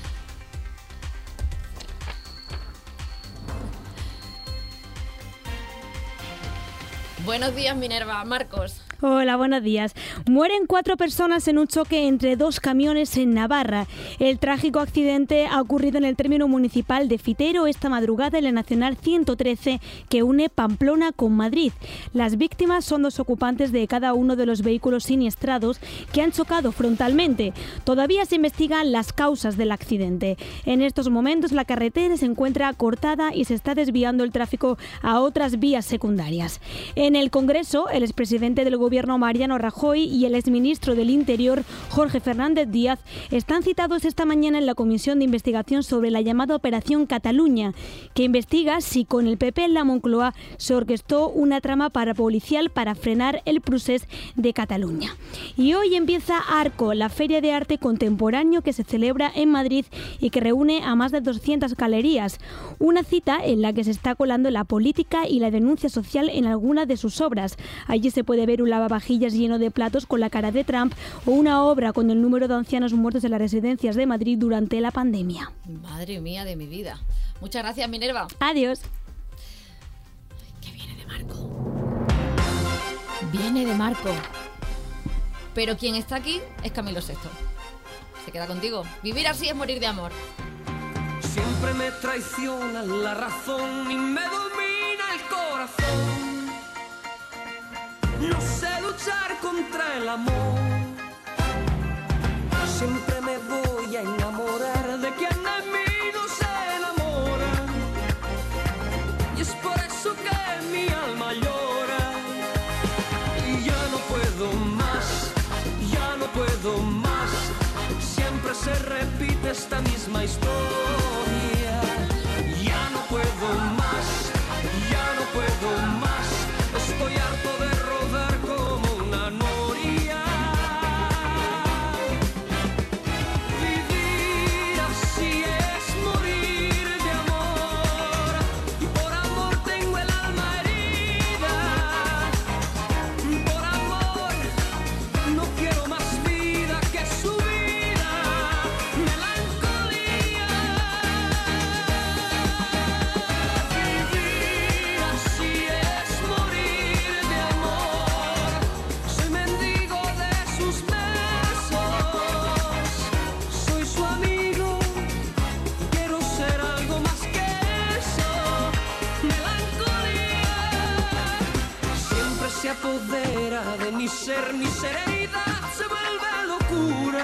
Buenos días, Minerva. Marcos. Hola, buenos días. Mueren cuatro personas en un choque entre dos camiones en Navarra. El trágico accidente ha ocurrido en el término municipal de Fitero esta madrugada en la Nacional ciento trece que une Pamplona con Madrid. Las víctimas son dos ocupantes de cada uno de los vehículos siniestrados que han chocado frontalmente. Todavía se investigan las causas del accidente. En estos momentos la carretera se encuentra cortada y se está desviando el tráfico a otras vías secundarias. En el Congreso, el expresidente del gobierno Gobierno Mariano Rajoy y el exministro del Interior Jorge Fernández Díaz están citados esta mañana en la comisión de investigación sobre la llamada Operación Cataluña, que investiga si con el P P en la Moncloa se orquestó una trama parapolicial para frenar el procés de Cataluña. Y hoy empieza Arco, la feria de arte contemporáneo que se celebra en Madrid y que reúne a más de doscientas galerías. Una cita en la que se está colando la política y la denuncia social en algunas de sus obras. Allí se puede ver un lavavajillas lleno de platos con la cara de Trump o una obra con el número de ancianos muertos en las residencias de Madrid durante la pandemia. Madre mía de mi vida. Muchas gracias, Minerva. Adiós. ¿Qué viene de Marco? Viene de Marco. Pero quien está aquí es Camilo Sesto. Se queda contigo. Vivir así es morir de amor. Siempre me traiciona la razón y me domina el corazón. No sé luchar contra el amor. Siempre me voy a enamorar de quien de mí no se enamora. Y es por eso que mi alma llora. Y ya no puedo más, ya no puedo más. Siempre se repite esta misma historia. Ya no puedo más, ya no puedo más. Estoy harto de rodar como una noria. Vivir así es morir de amor. Y por amor tengo el alma herida. Por amor no quiero más vida que su vida. Melancolía. Vivir así es morir de amor. Soy mendigo de sus besos. Soy su amigo. Quiero ser algo más que eso. Melancolía. Siempre se apodera de mi ser. Mi serenidad se vuelve locura.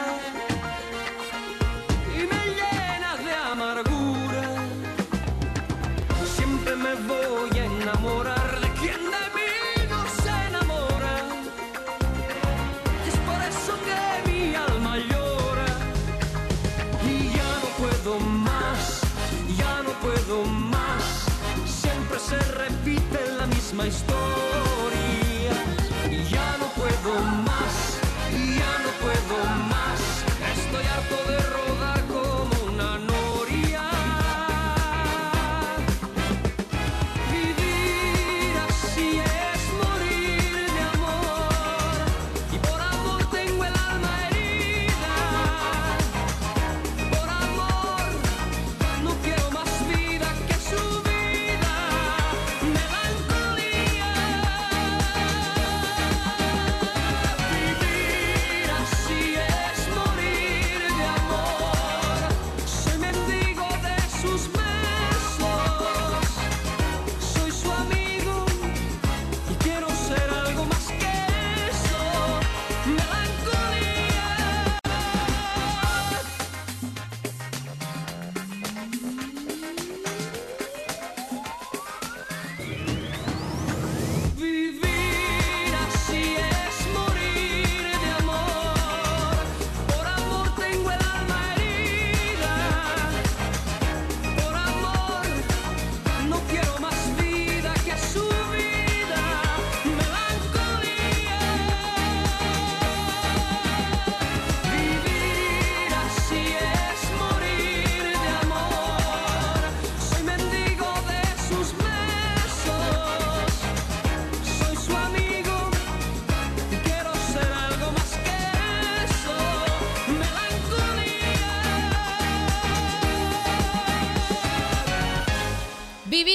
Y me llena de amargura. Siempre me voy a enamorar de quien de mí no se enamora. Y es por eso que mi alma llora. Y ya no puedo más, ya no puedo más. Siempre se repite la misma historia. Y ya no puedo más, ya no puedo más. Estoy harto de rodar como una noria. Vivir así es morir de amor. Y por amor tengo el alma herida. Por amor no quiero más vida que su vida. Melancolía.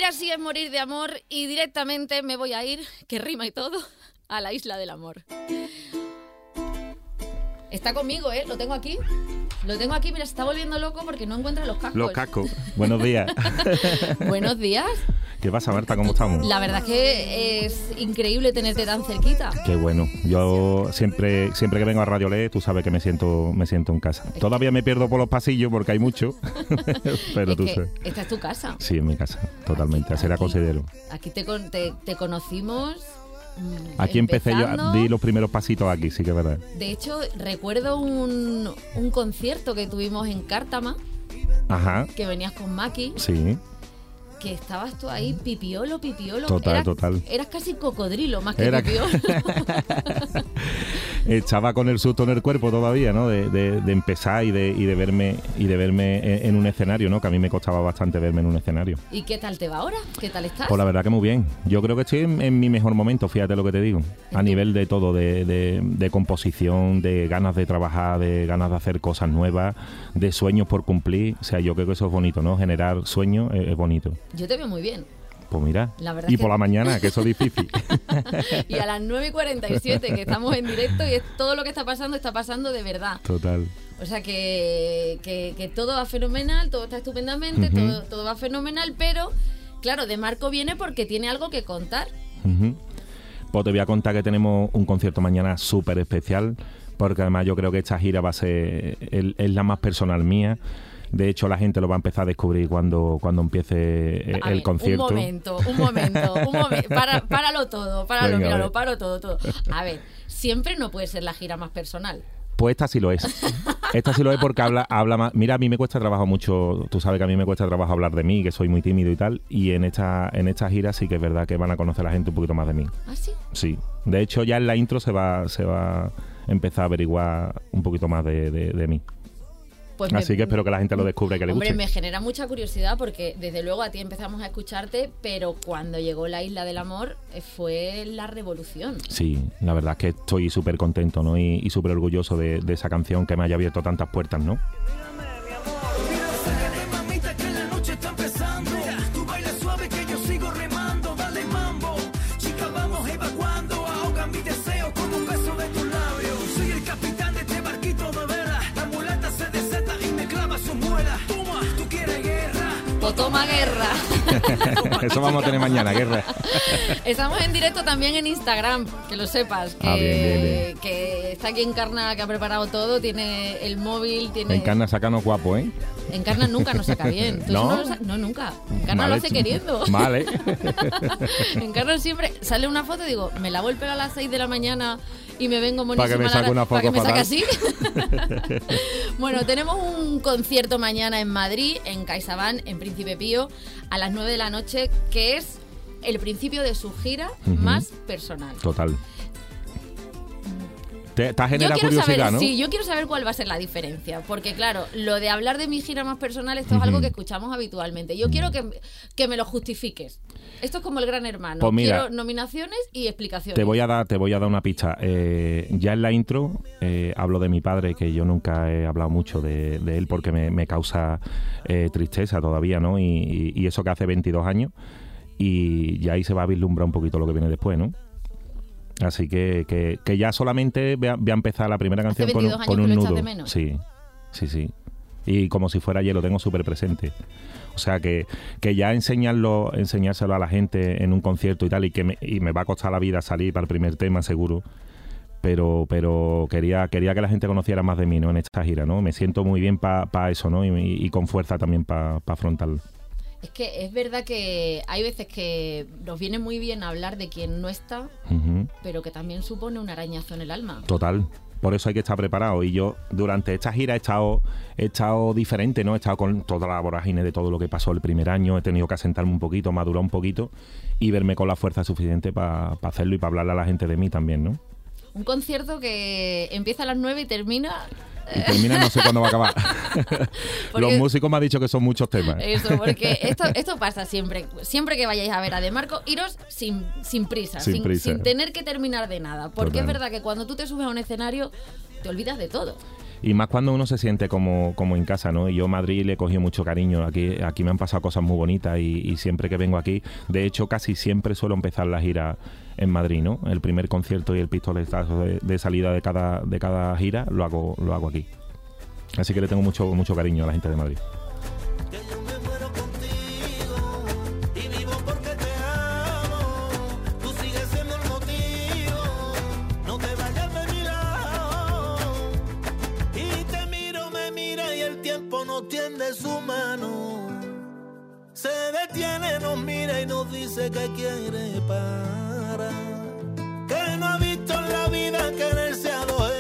ahora sí es morir de amor y directamente me voy a ir, que rima y todo, a la isla del amor. Está conmigo, ¿eh? Lo tengo aquí. Lo tengo aquí, mira, se está volviendo loco porque no encuentra los cascos. Los cascos. Buenos días. Buenos días. ¿Qué pasa, Marta? ¿Cómo estamos? La verdad es que es increíble tenerte tan cerquita. Qué bueno. Yo siempre siempre que vengo a Radio Le, tú sabes que me siento me siento en casa. Todavía me pierdo por los pasillos porque hay mucho, pero es tú que sabes. Esta es tu casa. Sí, en mi casa, totalmente. Así la considero. Aquí te, con- te, te conocimos. mm, Aquí empecé empezando. yo, di los primeros pasitos aquí, sí que es verdad. De hecho, recuerdo un, un concierto que tuvimos en Cártama, Ajá, que venías con Maki, sí. que estabas tú ahí pipiolo, pipiolo. Total, eras, total. Eras casi cocodrilo más que Era- pipiolo. Estaba con el susto en el cuerpo todavía, ¿no? De, de- de empezar y de, y de verme y de verme en, en un escenario, ¿no? Que a mí me costaba bastante verme en un escenario. ¿Y qué tal te va ahora? ¿Qué tal estás? Pues la verdad que muy bien. Yo creo que estoy en, en mi mejor momento, fíjate lo que te digo. A nivel de todo, de, de- de composición, de ganas de trabajar, de ganas de hacer cosas nuevas, de sueños por cumplir. O sea, yo creo que eso es bonito, ¿no? Generar sueños es, es bonito. Yo te veo muy bien. Pues mira. La verdad Y es por que- la mañana, que eso es difícil. Y a las nueve y cuarenta y siete que estamos en directo y es, todo lo que está pasando está pasando de verdad. Total. O sea que, que, que todo va fenomenal, todo está estupendamente, Ujú. todo, todo va fenomenal, pero claro, de Marco viene porque tiene algo que contar. Ujú. Pues te voy a contar que tenemos un concierto mañana súper especial, porque además yo creo que esta gira va a ser, el- es la más personal mía. De hecho, la gente lo va a empezar a descubrir cuando, cuando empiece eh, A el ver, concierto. Un momento, un momento, un momento. Para, páralo todo, páralo, Venga, a míralo, ver. paro todo, todo. A ver, siempre no puede ser la gira más personal. Pues esta sí lo es. Esta sí lo es porque habla, habla más. Mira, a mí me cuesta trabajo mucho. Tú sabes que a mí me cuesta trabajo hablar de mí, que soy muy tímido y tal. Y en esta, en esta gira sí que es verdad que van a conocer a la gente un poquito más de mí. ¿Ah, sí? Sí. De hecho, ya en la intro se va, se va a empezar a averiguar un poquito más de, de, de mí. Pues me- Así que espero que la gente lo descubra y que le Hombre, guste. me genera mucha curiosidad porque desde luego a ti empezamos a escucharte, pero cuando llegó la Isla del Amor eh, fue la revolución. Sí, la verdad es que estoy súper contento, ¿no? Y, y súper orgulloso de, de esa canción que me haya abierto tantas puertas, ¿no? Mamita, que la noche está empezando. Tú bailas suave que yo sigo remando. Dale mambo, chica, vamos evacuando. Ahoga mi deseo con un beso de tus labios. Soy el capitán de este barquito de vela. La mulata se desata y me clava su muela. Toma, tú quieres guerra. O toma guerra. Eso vamos a tener mañana, guerra. Estamos en directo también en Instagram, que lo sepas. Que, Ah, bien, bien, bien. que está aquí Encarna, que ha preparado todo, tiene el móvil, tiene... Encarna, sacanos guapo, ¿eh? Encarna nunca nos saca bien. ¿Tú ¿No? eso lo sa- no, nunca. Encarna Vale, lo hace queriendo. Vale. Encarna siempre sale una foto y digo, me lavo el pelo a las seis de la mañana y me vengo monísima. Para que me a la- saque una para que foto me saque fatal. así. Bueno, tenemos un concierto mañana en Madrid, en CaixaBank, en Príncipe Pío, a las nueve de la noche, que es el principio de su gira Ujú. más personal. Total. Te, te ha Yo generado quiero curiosidad, saber, ¿no? sí, yo quiero saber cuál va a ser la diferencia, porque claro, lo de hablar de mi gira más personal, esto es Ujú. algo que escuchamos habitualmente. Yo quiero que, que me lo justifiques. Esto es como el Gran Hermano. Pues mira, quiero nominaciones y explicaciones. Te voy a dar, te voy a dar una pista. Eh, ya en la intro eh, hablo de mi padre, que yo nunca he hablado mucho de, de él porque me, me causa eh, tristeza todavía, ¿no? Y, y- y eso que hace veintidós años. Y ya ahí se va a vislumbrar un poquito lo que viene después, ¿no? Así que, que, que ya solamente voy a, voy a empezar la primera canción con, un- veintidós con años un que lo echas nudo. de menos. Sí, sí, sí. Y como si fuera ayer, lo tengo súper presente. O sea que, que ya enseñarlo, enseñárselo a la gente en un concierto y tal, y que me, y me va a costar la vida salir para el primer tema, seguro. Pero, pero quería, quería que la gente conociera más de mí, ¿no? En esta gira, ¿no? Me siento muy bien para eso, ¿no? Y, y con fuerza también para afrontarlo. Es que es verdad que hay veces que nos viene muy bien hablar de quien no está, Ujú. pero que también supone un arañazo en el alma. Total. Por eso hay que estar preparado. Y yo durante esta gira he estado, he estado diferente, ¿no? He estado con toda la vorágine de todo lo que pasó el primer año. He tenido que asentarme un poquito, madurar un poquito y verme con la fuerza suficiente para hacerlo y para hablarle a la gente de mí también, ¿no? Un concierto que empieza a las nueve y termina... Y termina, no sé cuándo va a acabar. Porque- Los músicos me han dicho que son muchos temas. Eso, porque esto, esto pasa siempre. Siempre que vayáis a ver a De Marco, iros sin, sin prisa, Sin sin, prisa. sin tener que terminar de nada. Porque Total. es verdad que cuando tú te subes a un escenario, te olvidas de todo. Y más cuando uno se siente como, como en casa, ¿no? Y yo a Madrid le he cogido mucho cariño. Aquí, aquí me han pasado cosas muy bonitas y, y siempre que vengo aquí, de hecho casi siempre suelo empezar la gira en Madrid, ¿no? El primer concierto y el pistoletazo de, de salida de cada, de cada gira lo hago, lo hago aquí. Así que le tengo mucho, mucho cariño a la gente de Madrid. Tiende su mano, se detiene, nos mira y nos dice que quiere parar, que no ha visto en la vida quererse a dos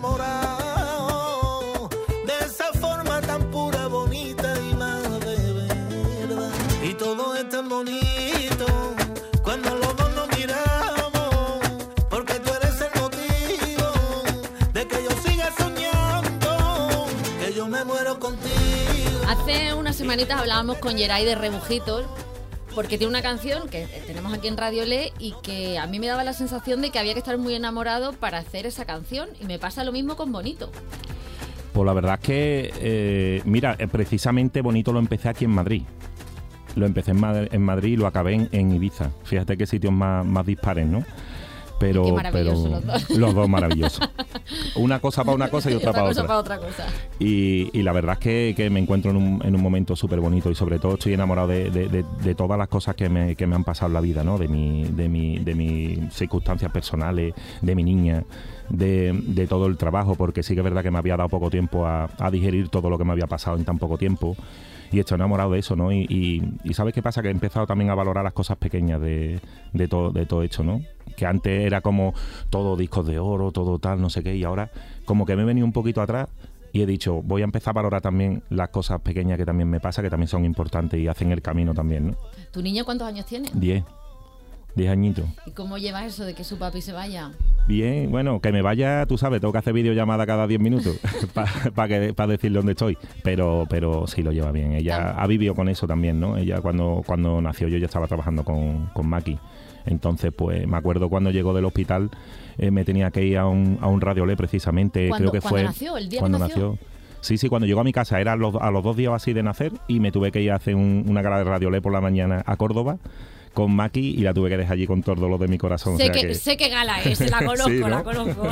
enamorados de esa forma tan pura, bonita y más de verdad. Y todo es tan bonito cuando los dos nos miramos, porque tú eres el motivo de que yo siga soñando, que yo me muero contigo. Hace unas semanitas hablábamos con Geray de Rebujitos, porque tiene una canción que tenemos aquí en Radio Le y que a mí me daba la sensación de que había que estar muy enamorado para hacer esa canción, y me pasa lo mismo con Bonito. Pues la verdad es que, eh, mira, precisamente Bonito lo empecé aquí en Madrid. Lo empecé en, Mad- en Madrid y lo acabé en, en Ibiza. Fíjate qué sitios más, más dispares, ¿no? Pero, Qué maravillosos pero los dos. Los dos maravillosos. Una cosa para una cosa y otra, otra para cosa otra. para otra cosa. Y, y la verdad es que, que me encuentro en un, en un momento súper bonito y sobre todo estoy enamorado de, de, de, de todas las cosas que me, que me han pasado en la vida, ¿no? De mi, de mi, de mis circunstancias personales, de mi niña, de, de todo el trabajo, porque sí que es verdad que me había dado poco tiempo a, a digerir todo lo que me había pasado en tan poco tiempo. Y estoy enamorado de eso, ¿no? Y, y, y ¿sabes qué pasa? Que he empezado también a valorar las cosas pequeñas de, de, todo, de todo esto, ¿no? Que antes era como todo discos de oro, todo tal, no sé qué, y ahora como que me he venido un poquito atrás y he dicho, voy a empezar a valorar también las cosas pequeñas que también me pasa, que también son importantes y hacen el camino también, ¿no? ¿Tu niño cuántos años tiene? Diez. Diez añitos. ¿Y cómo llevas eso de que su papi se vaya? Bien, bueno, que me vaya, tú sabes, tengo que hacer videollamada cada diez minutos para pa que, pa decirle dónde estoy, pero pero sí lo lleva bien. Ella ha vivido con eso también, ¿no? Ella cuando, cuando nació yo ya estaba trabajando con, con Maki. Entonces, pues me acuerdo cuando llegó del hospital, eh, me tenía que ir a un, a un Radio Le precisamente, ¿Cuándo, creo que ¿cuándo fue... nació? ¿El día cuando que nació? nació? Sí, sí, cuando llegó a mi casa, era a los, a los dos días así de nacer y me tuve que ir a hacer un, una gala de Radio Le por la mañana a Córdoba con Maki y la tuve que dejar allí con todo el dolor de mi corazón. Sé, o sea que, que... sé qué gala es, la conozco, Sí, ¿no? la conozco.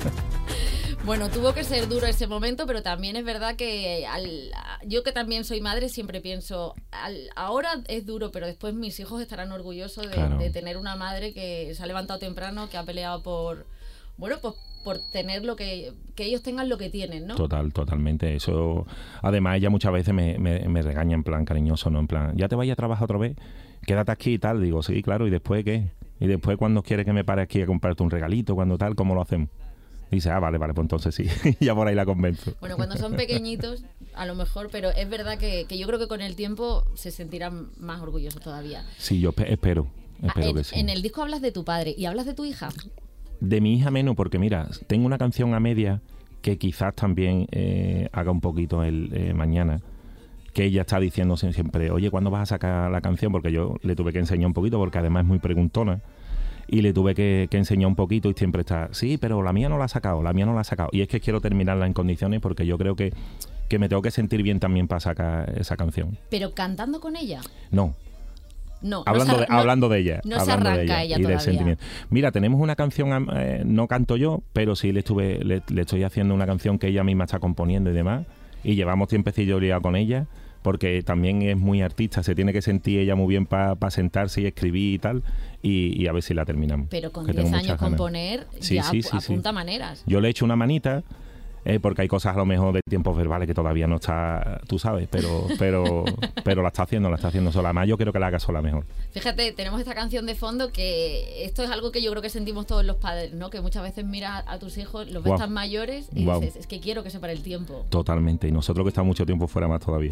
Bueno, tuvo que ser duro ese momento, pero también es verdad que al, yo que también soy madre siempre pienso, al, ahora es duro, pero después mis hijos estarán orgullosos de, Claro. de tener una madre que se ha levantado temprano, que ha peleado por, bueno, pues por tener lo que, que ellos tengan lo que tienen, ¿no? Total, totalmente. Eso, además ella muchas veces me, me, me regaña en plan cariñoso, ¿no? En plan, ¿ya te vayas a trabajar otra vez? Quédate aquí y tal. Digo, sí, claro, ¿y después qué? ¿Y después cuando quieres que me pare aquí a comprarte un regalito? ¿Cuando tal? ¿Cómo lo hacemos? Dice, ah, vale, vale, pues entonces sí. Ya por ahí la convenzo. Bueno, cuando son pequeñitos, a lo mejor, pero es verdad que, que yo creo que con el tiempo se sentirán más orgullosos todavía. Sí, yo espe- espero, espero Ah, en, que sí. en el disco hablas de tu padre y hablas de tu hija. De mi hija menos, porque mira, tengo una canción a media que quizás también eh, haga un poquito el eh, mañana, que ella está diciendo siempre, oye, ¿cuándo vas a sacar la canción? Porque yo le tuve que enseñar un poquito, porque además es muy preguntona, y le tuve que, que enseñar un poquito y siempre está, sí, pero la mía no la ha sacado, la mía no la ha sacado. Y es que quiero terminarla en condiciones porque yo creo que, que me tengo que sentir bien también para sacar esa canción. Pero cantando con ella. No. No, Hablando, no se, de, no- hablando de ella. no se hablando de arranca ella y del todavía. sentimiento. Mira, tenemos una canción, eh, no canto yo, pero sí le estuve le, le estoy haciendo una canción que ella misma está componiendo y demás. Y llevamos tiempecillo liado con ella, porque también es muy artista, se tiene que sentir ella muy bien para pa sentarse y escribir y tal. Y, y a ver si la terminamos. Pero con que diez tengo años muchas ganas. componer Sí, ya sí, apu- sí, sí. apunta maneras. Yo le he hecho una manita. Eh, porque hay cosas a lo mejor de tiempos verbales que todavía no está, tú sabes, pero pero pero la está haciendo, la está haciendo sola. Además, yo quiero que la haga sola mejor. Fíjate, tenemos esta canción de fondo que esto es algo que yo creo que sentimos todos los padres, ¿no? Que muchas veces miras a tus hijos, los ves Guau. tan mayores y Guau. dices, es que quiero que se pare el tiempo. Totalmente. Y nosotros que estamos mucho tiempo fuera más todavía.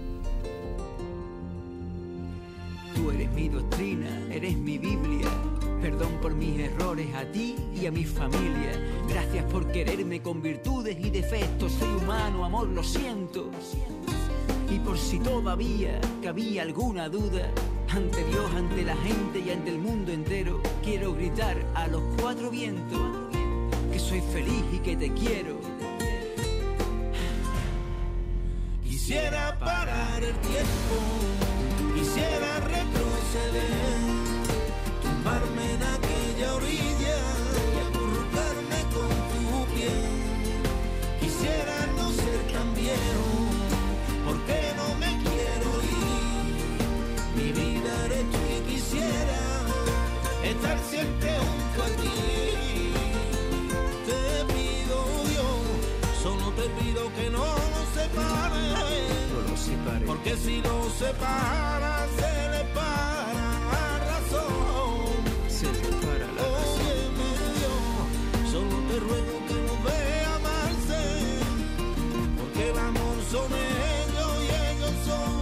Tú eres mi doctrina, eres mi Biblia. Perdón por mis errores a ti y a mi familia. Gracias por quererme con virtudes y defectos. Soy humano, amor, lo siento. Y por si todavía cabía alguna duda, ante Dios, ante la gente y ante el mundo entero, quiero gritar a los cuatro vientos que soy feliz y que te quiero. parar el tiempo. Quisiera retroceder, tumbarme en aquella orilla y acurrucarme con tu piel. Quisiera no ser tan viejo, porque no me quiero ir. Mi vida eres tú y quisiera estar siempre junto a ti. Te pido Dios, solo te pido que no nos separes, No lo separes. porque si nos separas se le para la razón. Se le para la razón. Óyeme Dios, solo te ruego que nos vea amarse, porque el amor son ellos y ellos son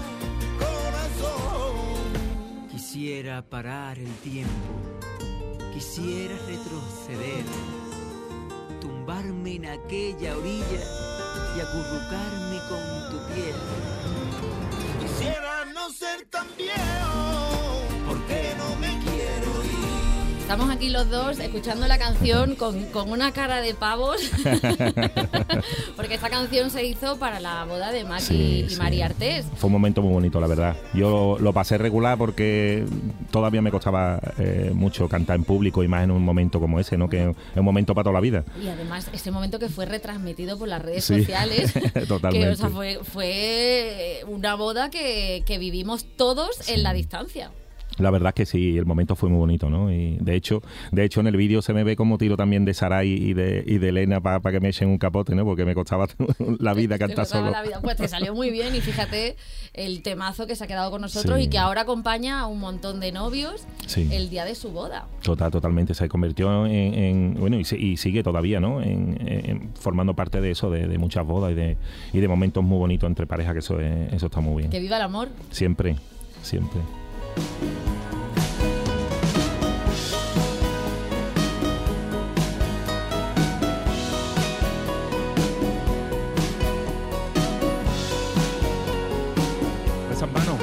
corazón. Quisiera parar el tiempo, quisiera retroceder, tumbarme en aquella orilla y acurrucarme con tu piel. Quisiera no ser tan viejo, porque no me quiero ir. Estamos aquí los dos escuchando la canción con, con una cara de pavos, porque esta canción se hizo para la boda de Maki Sí, y sí. María Artés. Fue un momento muy bonito, la verdad. Yo lo pasé regular porque todavía me costaba eh, mucho cantar en público y más en un momento como ese, ¿no? Que es un momento para toda la vida. Y además ese momento que fue retransmitido por las redes Sí, sociales, totalmente. que o sea, fue, fue una boda que, que vivimos todos en la distancia. La verdad es que sí, el momento fue muy bonito, ¿no? Y de hecho, de hecho en el vídeo se me ve como tiro también de Saray y de, y de Elena para pa que me echen un capote, ¿no? Porque me costaba la vida Te cantar costaba solo. la vida. Pues te salió muy bien y fíjate el temazo que se ha quedado con nosotros Sí. y que ahora acompaña a un montón de novios Sí. el día de su boda. Total, totalmente. Se convirtió en, en- bueno, y, se- y sigue todavía, ¿no? En, en- formando parte de eso, de, de muchas bodas y de, y de momentos muy bonitos entre parejas, que eso, es- eso está muy bien. Que viva el amor. Siempre, siempre. Esas manos.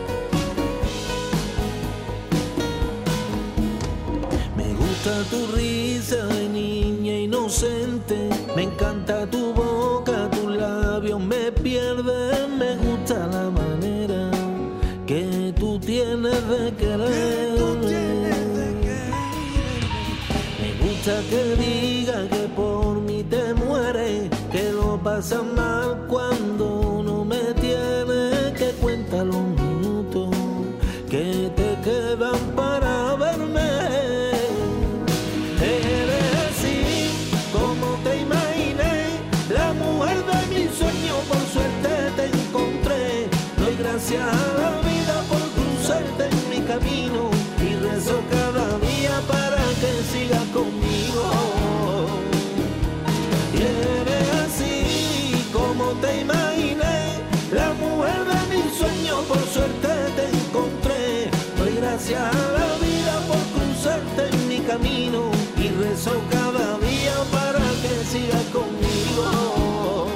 Me gusta tu risa de niña inocente, me encanta tu boca, tus labios me pierden, me gusta la manera que tú tienes de quererme. Me gusta que diga que por mí te mueres, que lo pasas mal cuando no me tienes, que cuenta los minutos que te quedan para verme. Eres así como te imaginé, la mujer de mis sueños, por suerte te encontré. Doy gracias a la vida por cruzarte en mi camino y rezo cada día para que sigas conmigo. Y eres así como te imaginé, la mujer de mis sueños, por suerte te encontré. Doy gracias a la vida por cruzarte en mi camino y rezo cada día para que sigas conmigo.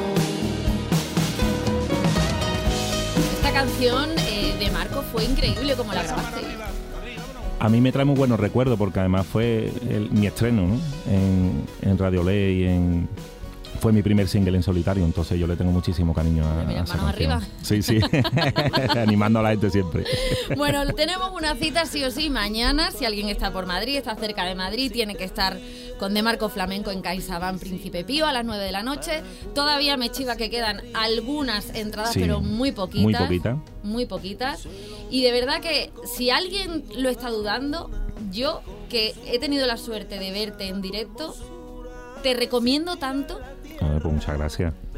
Esta canción eh, de Marco fue increíble como la grabaste. A mí me trae muy buenos recuerdos porque además fue el- mi estreno, ¿no? en, en Radio Ley y en... Fue mi primer single en solitario, entonces yo le tengo muchísimo cariño a, Mira, a esa manos canción. arriba. Sí, sí, animando a la gente siempre. Bueno, tenemos una cita sí o sí mañana. Si alguien está por Madrid, está cerca de Madrid, tiene que estar con De Marco Flamenco en CaixaBank Príncipe Pío a las nueve de la noche. Todavía me chiva que quedan algunas entradas, Sí, pero muy poquitas. muy poquitas. Muy poquitas. Y de verdad que si alguien lo está dudando, yo que he tenido la suerte de verte en directo, te recomiendo tanto. A ver, pues muchas gracias.